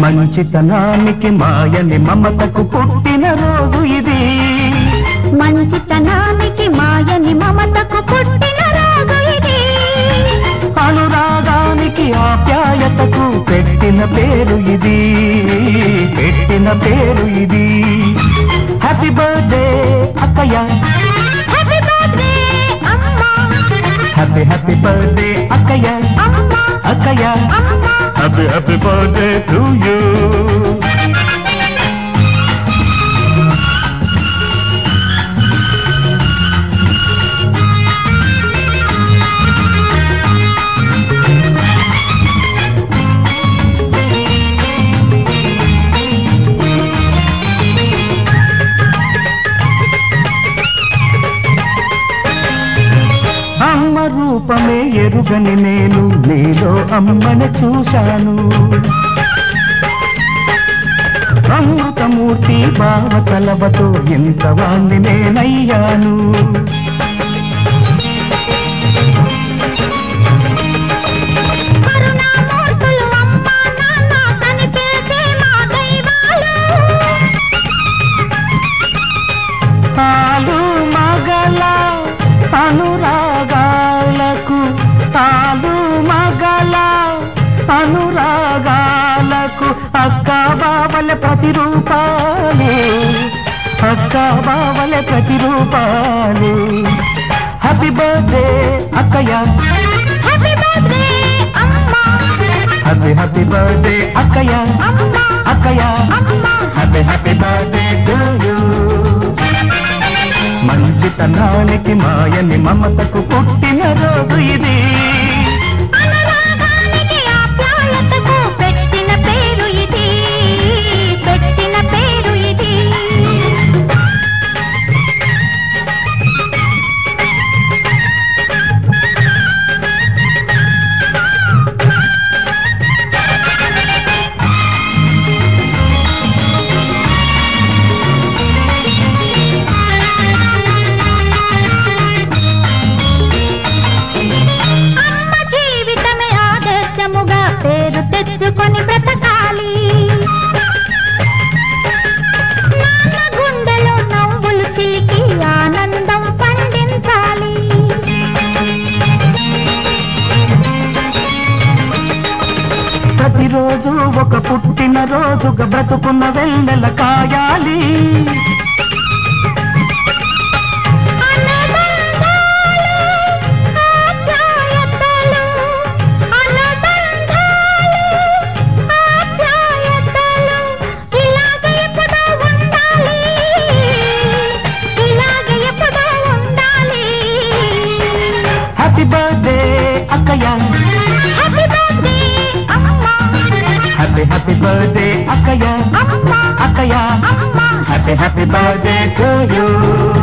మంచితనానికి మాయని మమతకు పుట్టిన రోజు ఇది. మంచితనానికి మాయని మమతకు పుట్టిన రోజు ఇది. అనురాగానికి ఆప్యాయతకు పెట్టిన పేరు ఇది. పెట్టిన పేరు ఇది. హ్యాపీ బర్త్డే అక్కయ్య. హ్యాపీ బర్త్డే అమ్మా. హ్యాపీ హ్యాపీ బర్త్డే అక్కయ్య. అమ్మా అక్కయ్య. అమ్మా. Happy happy birthday to you. అమ్మ రూపమే ఎరుగని నేను నీలో అమ్మని చూశాను. అమృతమూర్తి భావ కలవతో ఇంతవాణ్ణి నేనయ్యాను. ఆలు మగల అనురాగాలకు ఆలు మగల అనురాగాలకు అక్క బావల ప్రతిరూపాలు. అక్క బావల ప్రతిరూపాలు. హ్యాపీ బర్త్డే అక్కయ్య. హ్యాపీ బర్త్డే అమ్మా. హ్యాపీ హ్యాపీ బర్త్డే అక్కయ్య. అమ్మా అక్కయ్య. అమ్మా. Happy happy birthday to you. మంచితనానికి మాయని మమతకు పుట్టిన రోజు ఇది. అనురాగానికి ఆప్యాయతకు పెట్టిన పేరు ఇది. పెట్టిన పేరు ఇది. పేరు తెచ్చుకొని బ్రతకాలి. నాన్న గుండెలో నవ్వులు చిలికి ఆనందం పండించాలి. ప్రతిరోజు ఒక పుట్టిన రోజుగా బ్రతుకున్న వెన్నెల కాయాలి. హ్యాపీ బర్త్డే అక్కయ్య. హ్యాపీ బర్త్డే అమ్మా. హ్యాపీ హ్యాపీ బర్త్డే అక్కయ్య. అమ్మా అక్కయ్య. అమ్మా. Happy happy birthday to you.